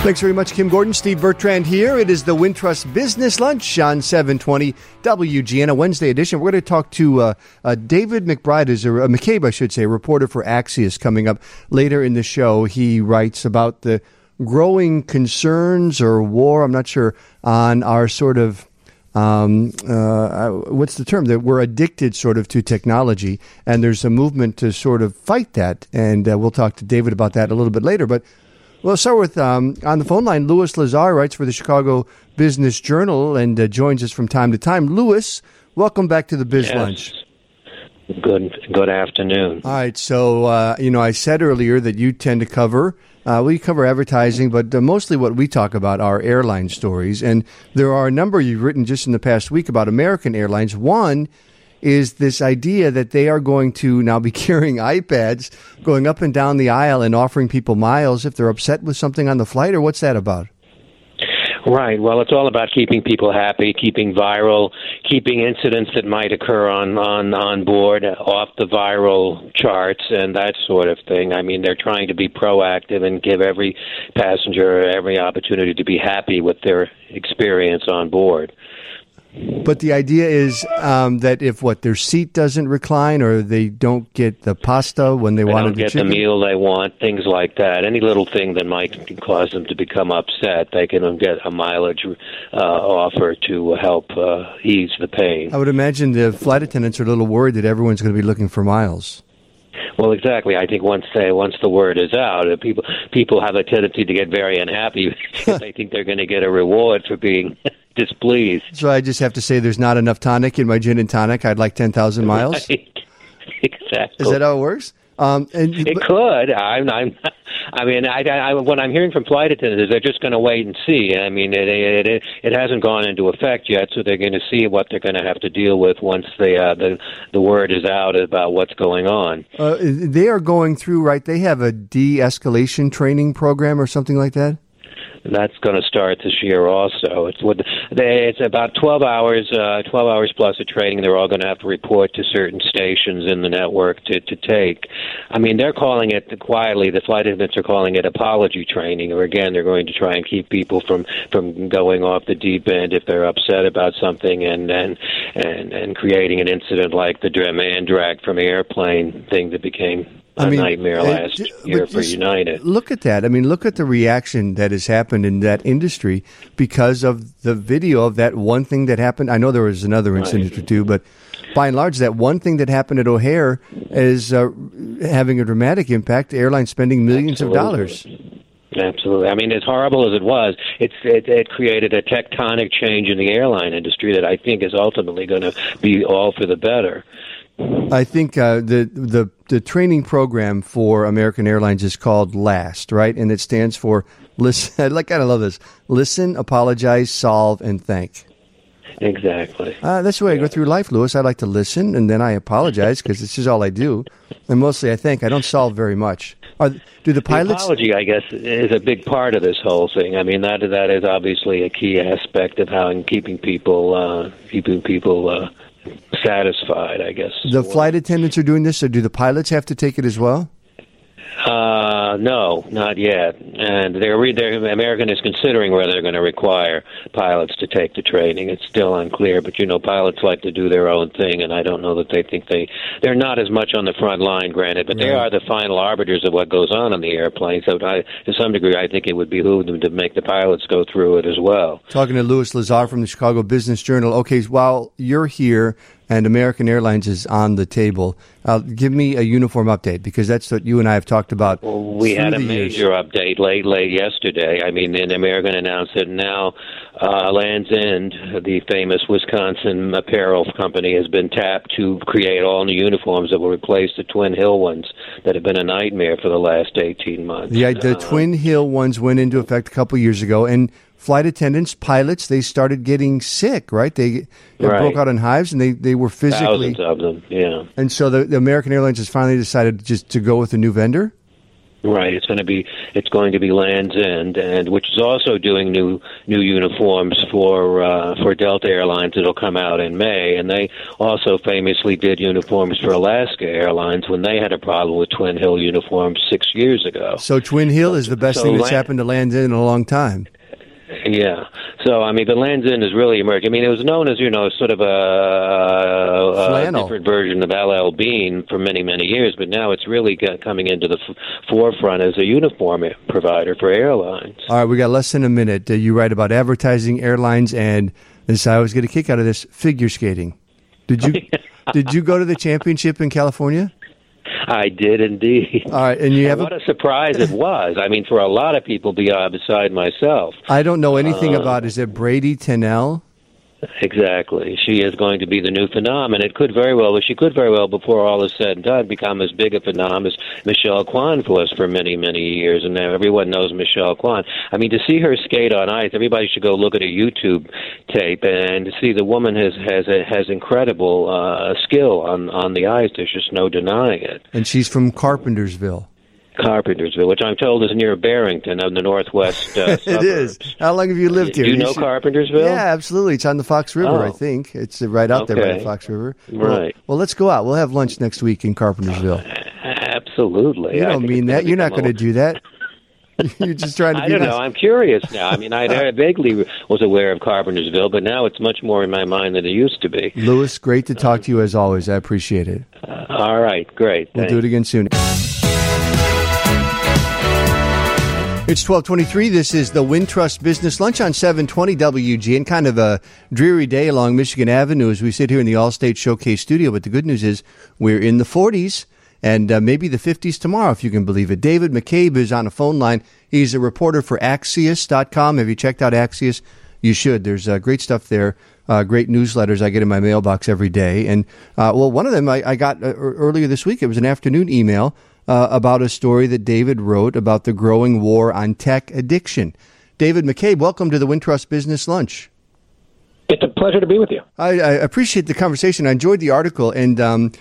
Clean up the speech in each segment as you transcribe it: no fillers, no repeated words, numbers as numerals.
Thanks very much, Kim Gordon. Steve Bertrand here. It is the Wintrust Business Lunch on 720 WGN, a Wednesday edition. We're going to talk to David McBride, McCabe, I should say, a reporter for Axios, coming up later in the show. He writes about the growing concerns or war, I'm not sure, on our sort of what's the term? That we're addicted sort of to technology, and there's a movement to sort of fight that. And we'll talk to David about that a little bit later. But we'll start with, on the phone line, Louis Lazar writes for the Chicago Business Journal and joins us from time to time. Louis, welcome back to the Biz Lunch. Good afternoon. All right, so, I said earlier that you tend to cover, we cover advertising, but mostly what we talk about are airline stories. And there are a number you've written just in the past week about American Airlines. One is this idea that they are going to now be carrying iPads, going up and down the aisle and offering people miles if they're upset with something on the flight, or what's that about? Right. Well, it's all about keeping people happy, keeping incidents that might occur on board off the viral charts and that sort of thing. I mean, they're trying to be proactive and give every passenger every opportunity to be happy with their experience on board. But the idea is that if their seat doesn't recline, or they don't get the pasta when they wanted the chicken, the meal they want, things like that. Any little thing that might cause them to become upset, they can get a mileage offer to help ease the pain. I would imagine the flight attendants are a little worried that everyone's going to be looking for miles. Well, exactly. I think once the word is out, people have a tendency to get very unhappy because they think they're going to get a reward for being displeased. So I just have to say there's not enough tonic in my gin and tonic. I'd like 10,000 miles. Right. Exactly. Is that how it works? It could. What I'm hearing from flight attendants is they're just going to wait and see. I mean, it hasn't gone into effect yet, so they're going to see what they're going to have to deal with once the word is out about what's going on. They are going through, right? They have a de-escalation training program or something like that? That's going to start this year also. It's about 12 hours plus of training. They're all going to have to report to certain stations in the network to take. I mean, they're calling it, quietly, the flight attendants are calling it apology training, or again, they're going to try and keep people from going off the deep end if they're upset about something and creating an incident like the Mandrake from Airplane thing that became a nightmare last year for United. Look at that. I mean, look at the reaction that has happened in that industry because of the video of that one thing that happened. I know there was another incident or two, but by and large, that one thing that happened at O'Hare is having a dramatic impact. The airline spending millions of dollars. Absolutely. I mean, as horrible as it was, it created a tectonic change in the airline industry that I think is ultimately going to be all for the better. I think the training program for American Airlines is called LAST, right? And it stands for listen. I kind of love this: listen, apologize, solve, and thank. Exactly. That's the way I go through life, Louis. I like to listen, and then I apologize because this is all I do, and mostly I think. I don't solve very much. Do the pilots? The apology, I guess, is a big part of this whole thing. I mean, that is obviously a key aspect of how keeping people satisfied, I guess. The flight attendants are doing this, or do the pilots have to take it as well? No, not yet. And American is considering whether they're going to require pilots to take the training. It's still unclear, but pilots like to do their own thing, and I don't know that they think they're not as much on the front line, granted, but they are the final arbiters of what goes on the airplane. So to some degree, I think it would behoove them to make the pilots go through it as well. Talking to Louis Lazar from the Chicago Business Journal. Okay, while you're here and American Airlines is on the table, give me a uniform update, because that's what you and I have talked about. Well, we had a major update late yesterday. I mean, and American announced that now Land's End, the famous Wisconsin apparel company, has been tapped to create all new uniforms that will replace the Twin Hill ones that have been a nightmare for the last 18 months. The Twin Hill ones went into effect a couple years ago, and flight attendants, pilots, they started getting sick, right? They broke out in hives, and they were physically... Thousands of them, yeah. And so the American Airlines has finally decided just to go with a new vendor? Right, it's going to be Land's End, and which is also doing new uniforms for Delta Airlines that'll come out in May, and they also famously did uniforms for Alaska Airlines when they had a problem with Twin Hill uniforms 6 years ago. So Twin Hill is the best thing that's happened to Land's End in a long time. Yeah. So, I mean, the Land's End is really emerging. I mean, it was known as, sort of a different version of LL Bean for many, many years, but now it's really coming into the forefront as a uniform provider for airlines. All right, we got less than a minute. You write about advertising, airlines, and this, I always get a kick out of this, figure skating. Did you go to the championship in California? I did indeed. All right, and you have what a surprise it was. I mean, for a lot of people beside myself. I don't know anything about. Is it Brady Tennell? Exactly. She is going to be the new phenom, and she could very well, before all is said and done, become as big a phenom as Michelle Kwan was for many, many years, and now everyone knows Michelle Kwan. I mean, to see her skate on ice, everybody should go look at a YouTube tape, and to see the woman has incredible skill on the ice. There's just no denying it. And she's from Carpentersville, which I'm told is near Barrington in the northwest suburbs. It is. How long have you lived here? Do you know Carpentersville? Yeah, absolutely. It's on the Fox River, I think. It's right out there by the Fox River. Right. Well, let's go out. We'll have lunch next week in Carpentersville. Absolutely. You don't mean that. You're not going to do that. You're just trying to be I don't know. I'm curious now. I mean, I vaguely was aware of Carpentersville, but now it's much more in my mind than it used to be. Louis, great to talk to you as always. I appreciate it. All right. Great. We'll do it again soon. It's 12:23. This is the Wintrust Business Lunch on 720 WGN. Kind of a dreary day along Michigan Avenue as we sit here in the Allstate Showcase studio. But the good news is we're in the 40s and maybe the 50s tomorrow, if you can believe it. David McCabe is on a phone line. He's a reporter for Axios.com. Have you checked out Axios? You should. There's great stuff there, great newsletters I get in my mailbox every day. And, one of them I got earlier this week. It was an afternoon email about a story that David wrote about the growing war on tech addiction. David McCabe, welcome to the Wintrust Business Lunch. It's a pleasure to be with you. I appreciate the conversation. I enjoyed the article. And,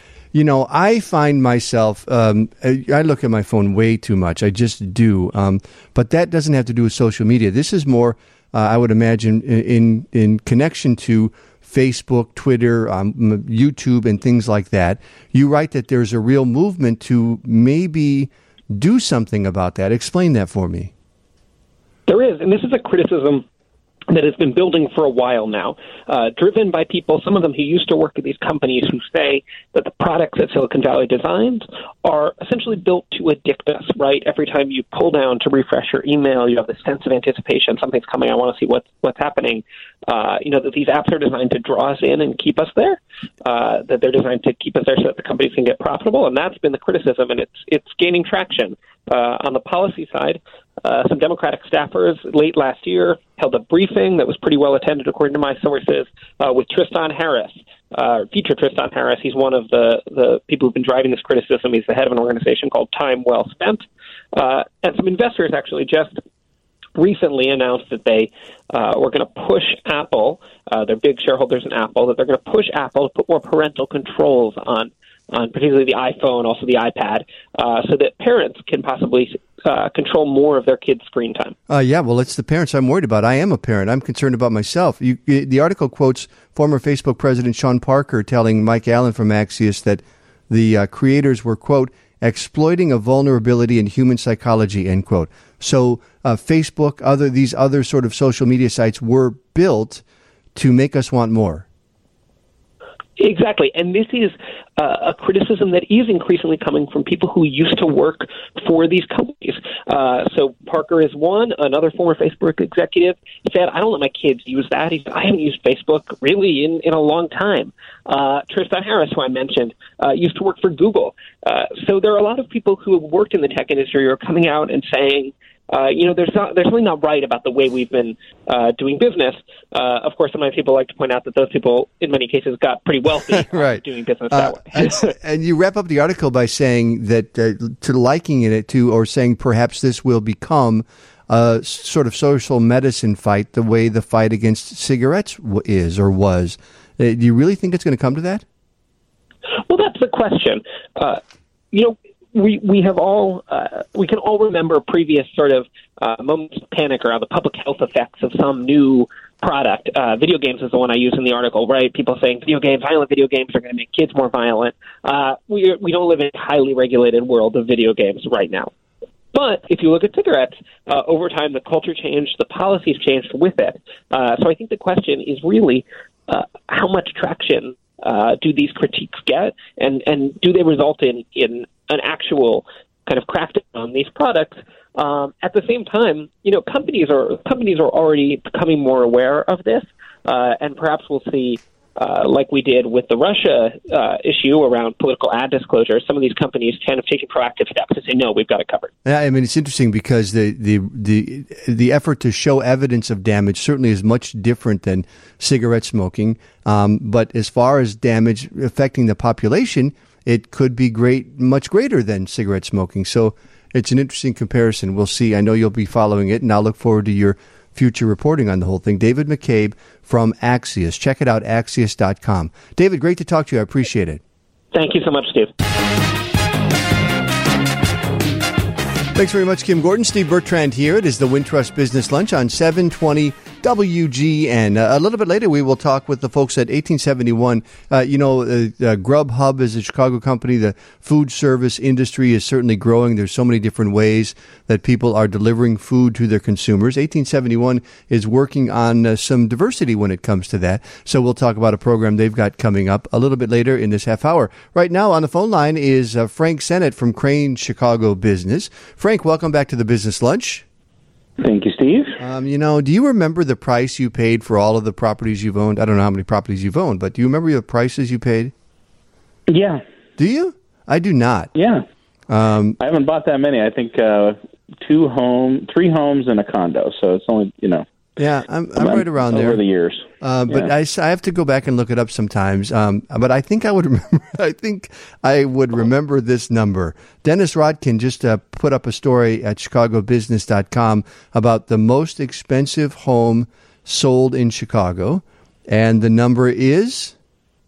I find myself, I look at my phone way too much. I just do. But that doesn't have to do with social media. This is more, I would imagine, in connection to Facebook, Twitter, YouTube, and things like that. You write that there's a real movement to maybe do something about that. Explain that for me. There is, and this is a criticism that has been building for a while now, driven by people, some of them who used to work at these companies, who say that the products that Silicon Valley designs are essentially built to addict us, right? Every time you pull down to refresh your email, you have this sense of anticipation, something's coming, I want to see what's happening. That these apps are designed to draw us in and keep us there, that they're designed to keep us there so that the companies can get profitable, and that's been the criticism, and it's gaining traction. On the policy side, some Democratic staffers late last year held a briefing that was pretty well attended, according to my sources, with Tristan Harris, feature Tristan Harris. He's one of the people who've been driving this criticism. He's the head of an organization called Time Well Spent. And some investors actually just recently announced that they were going to push Apple, they're big shareholders in Apple, that they're going to push Apple to put more parental controls on particularly the iPhone, also the iPad, so that parents can possibly control more of their kids' screen time. Well, it's the parents I'm worried about. I am a parent. I'm concerned about myself. The article quotes former Facebook President Sean Parker telling Mike Allen from Axios that the creators were, quote, exploiting a vulnerability in human psychology, end quote. So Facebook, these other sort of social media sites were built to make us want more. Exactly. And this is a criticism that is increasingly coming from people who used to work for these companies. So Parker is one. Another former Facebook executive said, I don't let my kids use that. He said, I haven't used Facebook really in a long time. Tristan Harris, who I mentioned, used to work for Google. So there are a lot of people who have worked in the tech industry who are coming out and saying, there's something not right about the way we've been doing business. Of course, sometimes people like to point out that those people, in many cases, got pretty wealthy right. Doing business that way. And you wrap up the article by saying that to liking it to, or saying perhaps this will become a sort of social medicine fight, the way the fight against cigarettes is or was. Do you really think it's going to come to that? Well, that's the question. we have all we can all remember previous sort of moments of panic around the public health effects of some new product. Video games is the one I use in the article, right? People saying violent video games are going to make kids more violent. We don't live in a highly regulated world of video games right now. But if you look at cigarettes, over time the culture changed, the policies changed with it. So I think the question is really how much traction do these critiques get, and do they result in an actual kind of crackdown on these products? At the same time, companies are already becoming more aware of this, and perhaps we'll see, like we did with the Russia issue around political ad disclosure, some of these companies kind of taking proactive steps to say, no, we've got it covered. Yeah, I mean, it's interesting because the effort to show evidence of damage certainly is much different than cigarette smoking. But as far as damage affecting the population, it could be much greater than cigarette smoking. So it's an interesting comparison. We'll see. I know you'll be following it, and I'll look forward to your future reporting on the whole thing. David McCabe from Axios. Check it out, Axios.com. David, great to talk to you. I appreciate it. Thank you so much, Steve. Thanks very much, Kim Gordon. Steve Bertrand here. It is the Wintrust Business Lunch on 720 WGN. A little bit later, we will talk with the folks at 1871. Grubhub is a Chicago company. The food service industry is certainly growing. There's so many different ways that people are delivering food to their consumers. 1871 is working on some diversity when it comes to that. So we'll talk about a program they've got coming up a little bit later in this half hour. Right now on the phone line is Frank Sennett from Crane Chicago Business. Frank, welcome back to the Business Lunch. Thank you, Steve. Do you remember the price you paid for all of the properties you've owned? I don't know how many properties you've owned, but do you remember the prices you paid? Yeah. Do you? I do not. Yeah. I haven't bought that many. I think 3 homes and a condo. So it's only, Yeah, I'm right around there. Over the years. But I have to go back and look it up sometimes. But I think I would remember. I think I would remember this number. Dennis Rodkin just put up a story at ChicagoBusiness.com about the most expensive home sold in Chicago, and the number is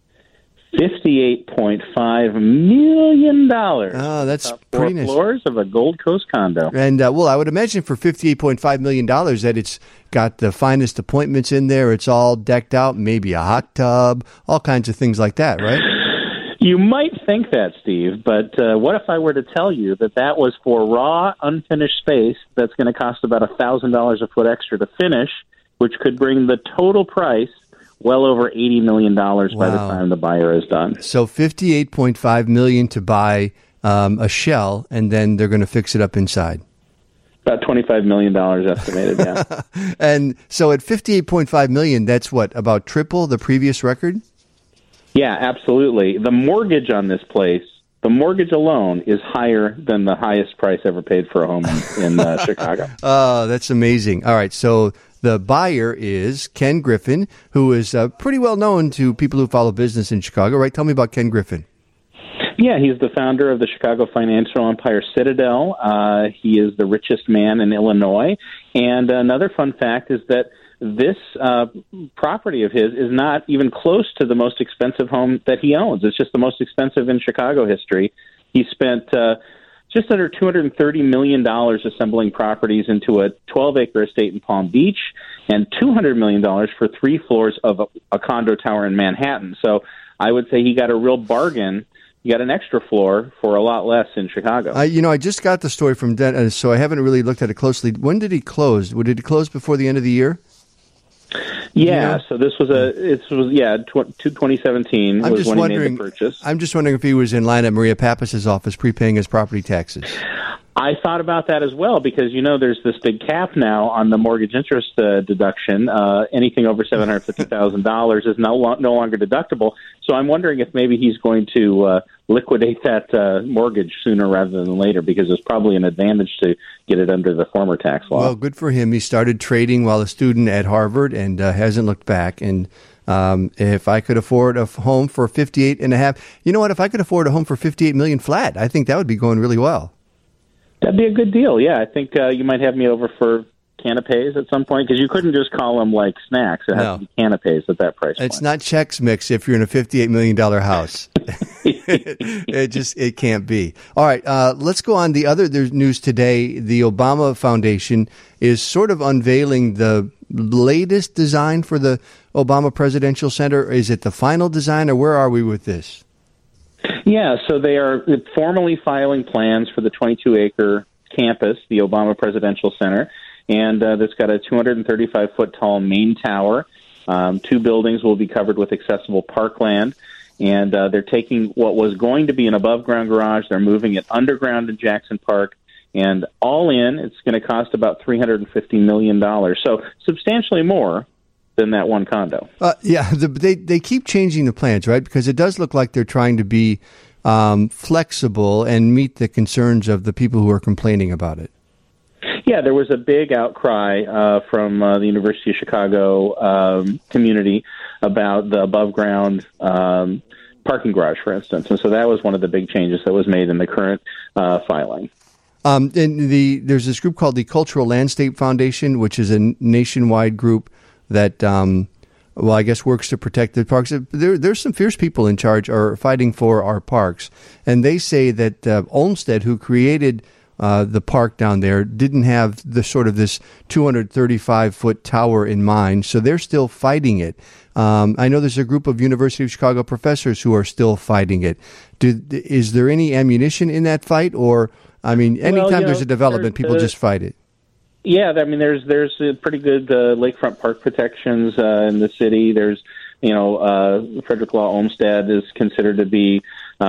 $58.5 million. Oh, that's pretty nice. 4 floors of a Gold Coast condo. And, I would imagine for $58.5 million that it's got the finest appointments in there. It's all decked out, maybe a hot tub, all kinds of things like that, right? You might think that, Steve, but what if I were to tell you that was for raw, unfinished space that's going to cost about $1,000 a foot extra to finish, which could bring the total price well over $80 million by the time the buyer is done. So $58.5 million to buy a shell, and then they're going to fix it up inside. About $25 million estimated, yeah. And so at $58.5 million, that's what, about triple the previous record? Yeah, absolutely. The mortgage on this place, the mortgage alone is higher than the highest price ever paid for a home in Chicago. Oh, that's amazing. All right, so the buyer is Ken Griffin, who is pretty well known to people who follow business in Chicago, right? Tell me about Ken Griffin. Yeah, he's the founder of the Chicago financial empire Citadel. He is the richest man in Illinois. And another fun fact is that this property of his is not even close to the most expensive home that he owns. It's just the most expensive in Chicago history. He spent just under $230 million assembling properties into a 12-acre estate in Palm Beach and $200 million for 3 floors of a condo tower in Manhattan. So I would say he got a real bargain. He got an extra floor for a lot less in Chicago. I just got the story from Dennis, so I haven't really looked at it closely. When did he close? Did he close before the end of the year? Yeah, so this was 2017 was when he made the purchase. I'm just wondering if he was in line at Maria Pappas's office prepaying his property taxes. I thought about that as well because, there's this big cap now on the mortgage interest deduction. Anything over $750,000 is no longer deductible. So I'm wondering if maybe he's going to liquidate that mortgage sooner rather than later because it's probably an advantage to get it under the former tax law. Well, good for him. He started trading while a student at Harvard and hasn't looked back. And if I could afford a home for $58.5, you know what? If I could afford a home for $58 million flat, I think that would be going really well. That'd be a good deal, yeah. I think you might have me over for canapes at some point because you couldn't just call them like snacks. It has to be canapes at that price point. It's not Chex Mix if you're in a $58 million house. It can't be. All right, let's go on. There's news today. The Obama Foundation is sort of unveiling the latest design for the Obama Presidential Center. Is it the final design, or where are we with this? Yeah, so they are formally filing plans for the 22-acre campus, the Obama Presidential Center, and that's got a 235-foot tall main tower. 2 buildings will be covered with accessible parkland, and they're taking what was going to be an above-ground garage, they're moving it underground in Jackson Park, and all in, it's going to cost about $350 million, so substantially more than that one condo. They keep changing the plans, right? Because it does look like they're trying to be flexible and meet the concerns of the people who are complaining about it. Yeah, there was a big outcry from the University of Chicago community about the above-ground parking garage, for instance. And so that was one of the big changes that was made in the current filing. There's this group called the Cultural Landscape Foundation, which is a nationwide group that, I guess works to protect the parks. There's some fierce people in charge or fighting for our parks. And they say that Olmsted, who created the park down there, didn't have the sort of this 235-foot tower in mind, so they're still fighting it. I know there's a group of University of Chicago professors who are still fighting it. Is there any ammunition in that fight, or anytime there's a development, people just fight it? Yeah, there's pretty good lakefront park protections in the city. There's Frederick Law Olmsted is considered to be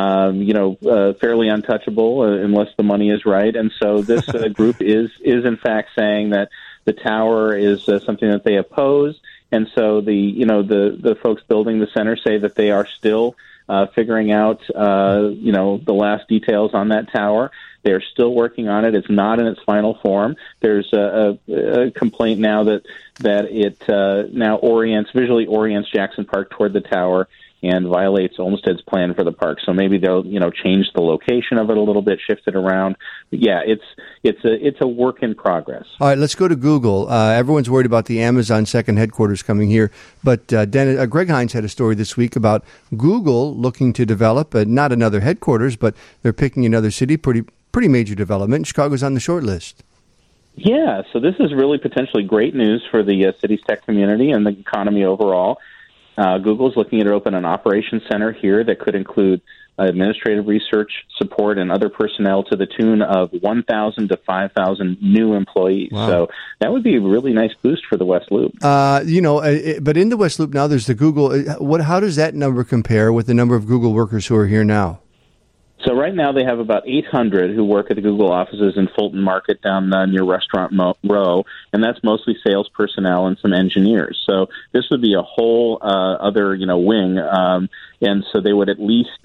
fairly untouchable unless the money is right, and so this group is in fact saying that the tower is something that they oppose, and so the folks building the center say that they are still figuring out the last details on that tower. They're still working on it. It's not in its final form. There's a complaint now that it now visually orients Jackson Park toward the tower and violates Olmsted's plan for the park. So maybe they'll change the location of it a little bit, shift it around. But yeah, it's a work in progress. All right, let's go to Google. Everyone's worried about the Amazon second headquarters coming here, but Greg Hines had a story this week about Google looking to develop not another headquarters, but they're picking another city. Pretty major development. Chicago's on the short list. Yeah, so this is really potentially great news for the city's tech community and the economy overall. Google's looking to open an operations center here that could include administrative research support and other personnel to the tune of 1,000 to 5,000 new employees. Wow. So that would be a really nice boost for the West Loop. But in the West Loop now, there's the Google. How does that number compare with the number of Google workers who are here now? So right now they have about 800 who work at the Google offices in Fulton Market down near Restaurant Row, and that's mostly sales personnel and some engineers. So this would be a whole other wing, and so they would at least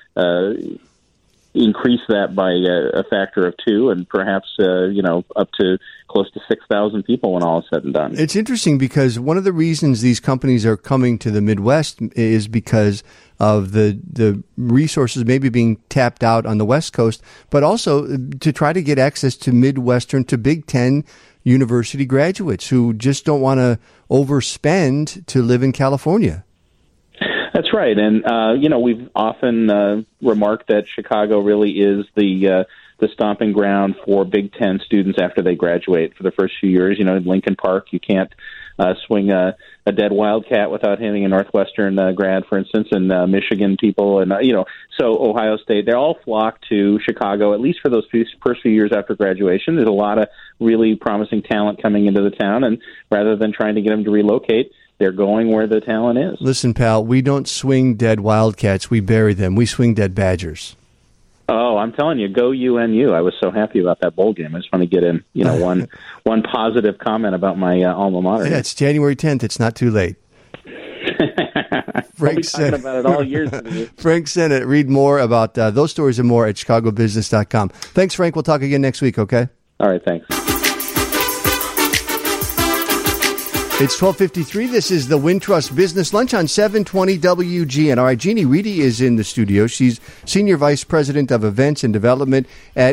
increase that by a factor of 2, and perhaps up to close to 6,000 people when all is said and done. It's interesting because one of the reasons these companies are coming to the Midwest is because of the resources maybe being tapped out on the West Coast, but also to try to get access to Midwestern, to Big Ten university graduates who just don't want to overspend to live in California. That's right, and we've often remarked that Chicago really is the stomping ground for Big Ten students after they graduate. For the first few years, in Lincoln Park, you can't swing a dead wildcat without hitting a Northwestern grad, for instance, and Michigan people, and so Ohio State. They all flock to Chicago, at least for those first few years after graduation. There's a lot of really promising talent coming into the town, and rather than trying to get them to relocate, they're going where the talent is. Listen, pal, we don't swing dead wildcats. We bury them. We swing dead badgers. Oh, I'm telling you, go UNU. I was so happy about that bowl game. I just want to get in, one positive comment about my alma mater. Yeah, it's January 10th. It's not too late. Frank talking about it all year. Frank Sennett. Read more about those stories and more at chicagobusiness.com. Thanks, Frank. We'll talk again next week, okay? All right, thanks. It's 12:53. This is the Wintrust Business Lunch on 720 WGN. All right, Jeannie Reedy is in the studio. She's Senior Vice President of Events and Development at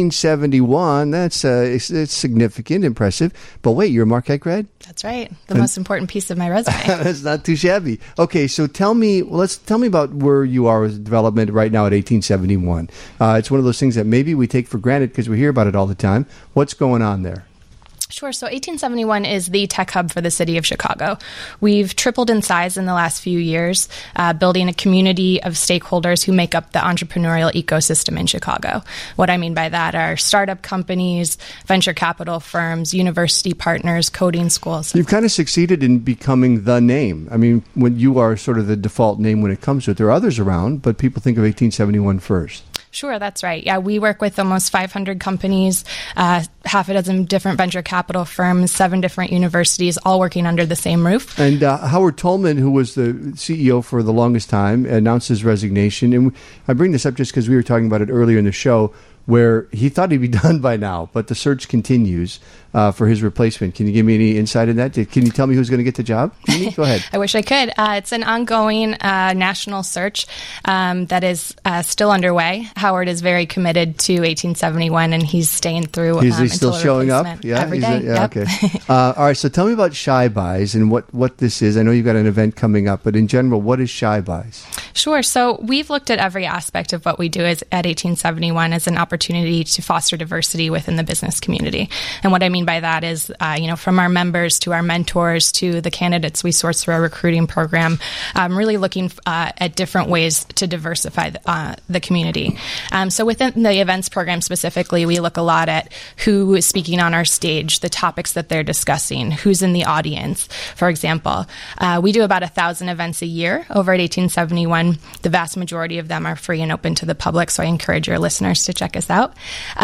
1871. That's it's significant, impressive. But wait, you're a Marquette grad? That's right. The most important piece of my resume. That's not too shabby. Okay, so tell me about where you are with development right now at 1871. It's one of those things that maybe we take for granted because we hear about it all the time. What's going on there? Sure. So 1871 is the tech hub for the city of Chicago. We've tripled in size in the last few years, building a community of stakeholders who make up the entrepreneurial ecosystem in Chicago. What I mean by that are startup companies, venture capital firms, university partners, coding schools. You've kind of succeeded in becoming the name. I mean, when you are sort of the default name when it comes to it. There are others around, but people think of 1871 first. Sure, that's right. Yeah, we work with almost 500 companies, half a dozen different venture capital firms, 7 different universities, all working under the same roof. And Howard Tolman, who was the CEO for the longest time, announced his resignation. And I bring this up just because we were talking about it earlier in the show, where he thought he'd be done by now, but the search continues for his replacement. Can you give me any insight in that? Can you tell me who's going to get the job? Jeannie, go ahead. I wish I could. It's an ongoing national search that is still underway. Howard is very committed to 1871, and he's staying through. Is he still showing up? Yeah, every day. Yep. Okay. All right, so tell me about Shy Buys and what this is. I know you've got an event coming up, but in general, what is Shy Buys? Sure. So we've looked at every aspect of what we do at 1871 as an opportunity to foster diversity within the business community. And what I mean by that is, from our members to our mentors to the candidates we source through our recruiting program, really looking at different ways to diversify the community. So within the events program specifically, we look a lot at who is speaking on our stage, the topics that they're discussing, who's in the audience. For example, we do about 1,000 events a year over at 1871. The vast majority of them are free and open to the public, so I encourage your listeners to check us out.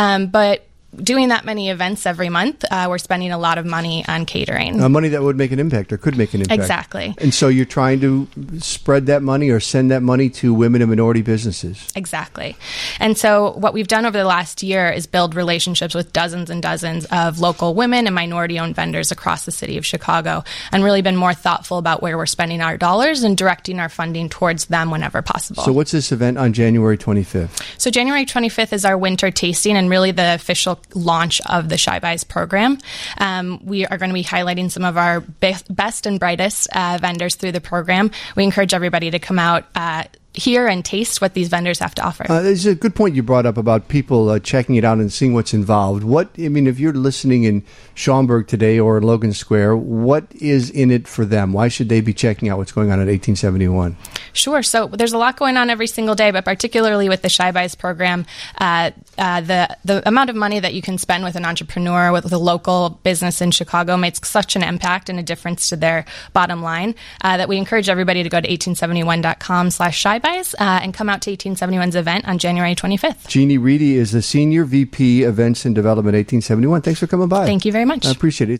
But doing that many events every month, we're spending a lot of money on catering. Money that would make an impact or could make an impact. Exactly. And so you're trying to spread that money or send that money to women and minority businesses. Exactly. And so what we've done over the last year is build relationships with dozens and dozens of local women and minority-owned vendors across the city of Chicago, and really been more thoughtful about where we're spending our dollars and directing our funding towards them whenever possible. So what's this event on January 25th? So January 25th is our winter tasting and really the official launch of the Shy Buys program. We are going to be highlighting some of our best and brightest vendors through the program. We encourage everybody to come out hear and taste what these vendors have to offer. There's a good point you brought up about people checking it out and seeing what's involved. If you're listening in Schaumburg today or in Logan Square, what is in it for them? Why should they be checking out what's going on at 1871? Sure. So there's a lot going on every single day, but particularly with the Shy Buys program, the amount of money that you can spend with an entrepreneur, with a local business in Chicago makes such an impact and a difference to their bottom line that we encourage everybody to go to 1871.com/Shy Buys and come out to 1871's event on January 25th. Jeannie Reedy is the Senior VP Events and Development at 1871. Thanks for coming by. Thank you very much. I appreciate it.